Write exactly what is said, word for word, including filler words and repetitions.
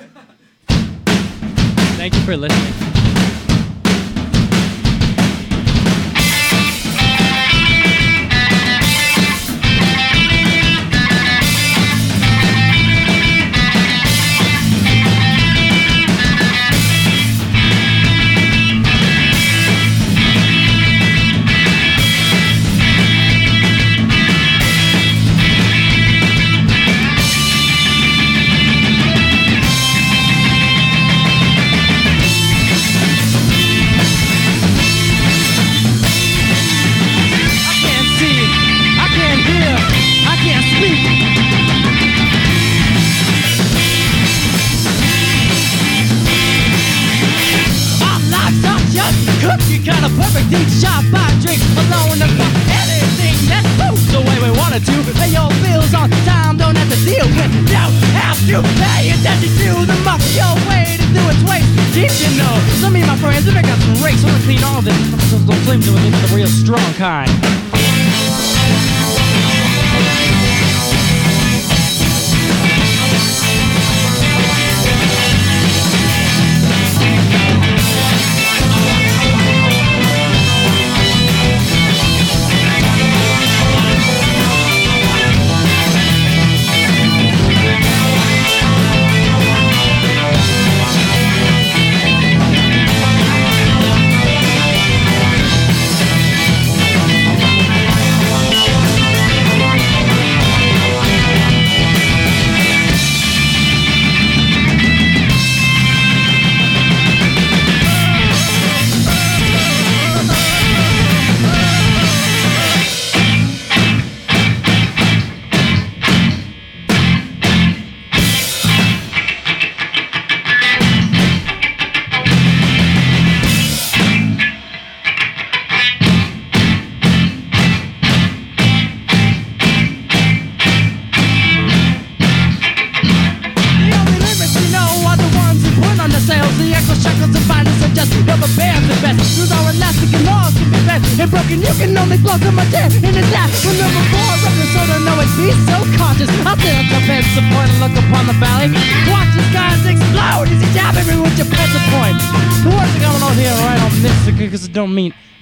Thank you for listening. Cookie kind of perfect, each shot by drink alone and fuck anything that moves the way we want it to. Pay your bills on time, don't have to deal with, don't have to pay attention to the muck. Your way to do it's waste. Did you know? Some of my friends have got some rakes, wanna clean all of it. Don't claim to it, the real strong kind. Broken, you can only blow to my dead in the lap. When number four records, so don't know it, be so cautious. I'll sit at the bed, support and look upon the valley. Watch the skies explode as you jab every with your pencil point. The words are going on here right on this because it don't mean